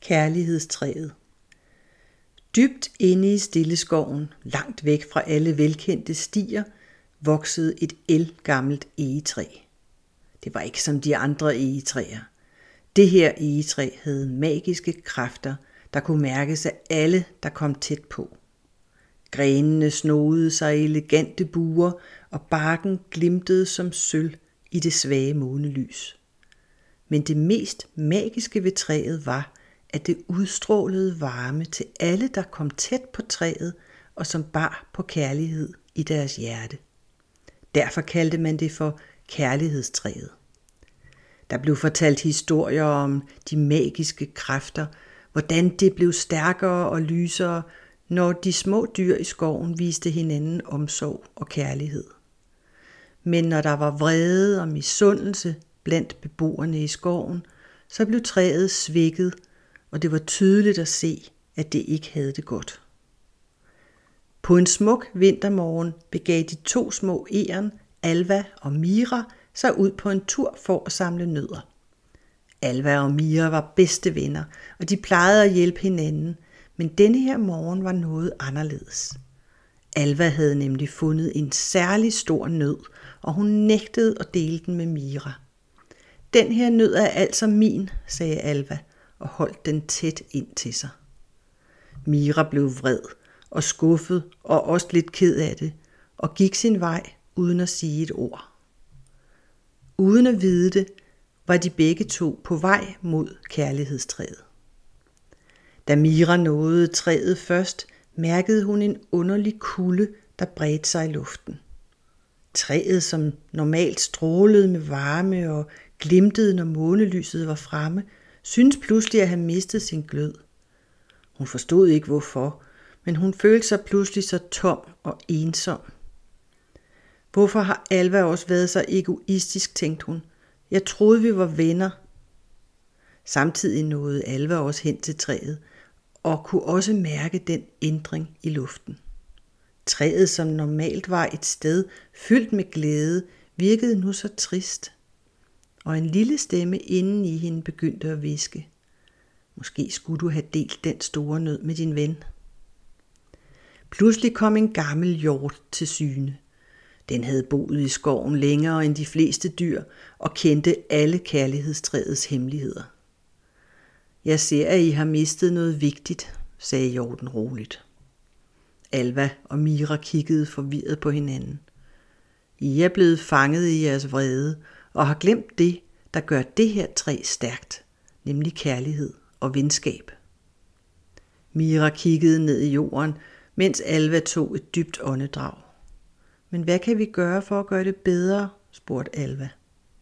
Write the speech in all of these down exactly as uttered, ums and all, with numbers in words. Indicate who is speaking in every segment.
Speaker 1: Kærlighedstræet. Dybt inde i stilleskoven, langt væk fra alle velkendte stier, voksede et ældgammelt egetræ. Det var ikke som de andre egetræer. Det her egetræ havde magiske kræfter, der kunne mærkes af alle, der kom tæt på. Grenene snoede sig i elegante buer, og barken glimtede som sølv i det svage månelys. Men det mest magiske ved træet var, at det udstrålede varme til alle, der kom tæt på træet, og som bar på kærlighed i deres hjerte. Derfor kaldte man det for kærlighedstræet. Der blev fortalt historier om de magiske kræfter, hvordan det blev stærkere og lysere, når de små dyr i skoven viste hinanden omsorg og kærlighed. Men når der var vrede og misundelse blandt beboerne i skoven, så blev træet svækket, og det var tydeligt at se, at det ikke havde det godt. På en smuk vintermorgen begav de to små egern, Alva og Mira, sig ud på en tur for at samle nødder. Alva og Mira var bedste venner, og de plejede at hjælpe hinanden, men denne her morgen var noget anderledes. Alva havde nemlig fundet en særlig stor nød, og hun nægtede at dele den med Mira. Den her nød er altså min, sagde Alva og holdt den tæt ind til sig. Mira blev vred og skuffet og også lidt ked af det, og gik sin vej uden at sige et ord. Uden at vide det, var de begge to på vej mod kærlighedstræet. Da Mira nåede træet først, mærkede hun en underlig kulde, der bredte sig i luften. Træet, som normalt strålede med varme og glimtede, når månelyset var fremme, syntes pludselig at have mistet sin glød. Hun forstod ikke hvorfor, men hun følte sig pludselig så tom og ensom. Hvorfor har Alva også været så egoistisk, tænkte hun. Jeg troede, vi var venner. Samtidig nåede Alva også hen til træet og kunne også mærke den ændring i luften. Træet, som normalt var et sted fyldt med glæde, virkede nu så trist. Og en lille stemme inden i hende begyndte at hviske. Måske skulle du have delt den store nød med din ven. Pludselig kom en gammel hjort til syne. Den havde boet i skoven længere end de fleste dyr og kendte alle kærlighedstræets hemmeligheder. Jeg ser, at I har mistet noget vigtigt, sagde hjorten roligt. Alva og Mira kiggede forvirret på hinanden. I er blevet fanget i jeres vrede og har glemt det, der gør det her træ stærkt, nemlig kærlighed og venskab. Mira kiggede ned i jorden, mens Alva tog et dybt åndedrag. Men hvad kan vi gøre for at gøre det bedre, spurgte Alva.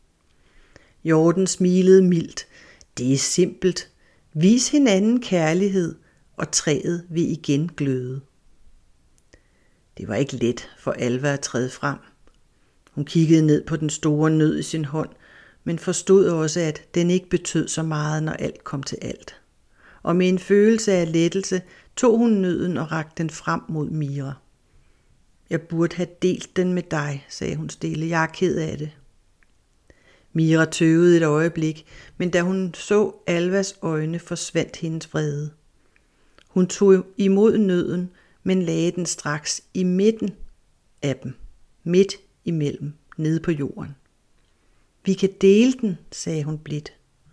Speaker 1: Hjorten smilede mildt. Det er simpelt. Vis hinanden kærlighed, og træet vil igen gløde. Det var ikke let for Alva at træde frem. Hun kiggede ned på den store nød i sin hånd, men forstod også, at den ikke betød så meget, når alt kom til alt. Og med en følelse af lettelse tog hun nøden og rakte den frem mod Mira. Jeg burde have delt den med dig, sagde hun stille. Jeg er ked af det. Mira tøvede et øjeblik, men da hun så Alvas øjne, forsvandt hendes vrede. Hun tog imod nøden, men lagde den straks i midten af dem, midt imellem, nede på jorden. Vi kan dele den, sagde hun blidt.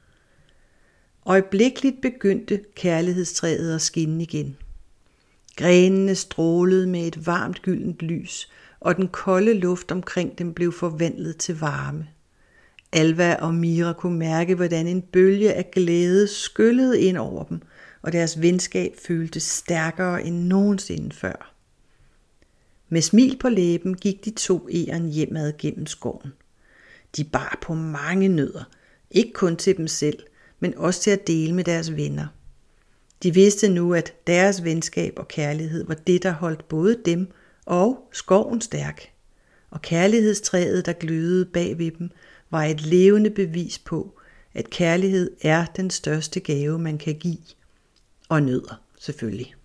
Speaker 1: Øjeblikkeligt begyndte kærlighedstræet at skinne igen. Grenene strålede med et varmt gyldent lys, og den kolde luft omkring dem blev forvandlet til varme. Alva og Mira kunne mærke, hvordan en bølge af glæde skyllede ind over dem, og deres venskab føltes stærkere end nogensinde før. Med smil på læben gik de to egern hjemad gennem skoven. De bar på mange nødder, ikke kun til dem selv, men også til at dele med deres venner. De vidste nu, at deres venskab og kærlighed var det, der holdt både dem og skoven stærk. Og kærlighedstræet, der glødede bag ved dem, var et levende bevis på, at kærlighed er den største gave, man kan give. Og nødder, selvfølgelig.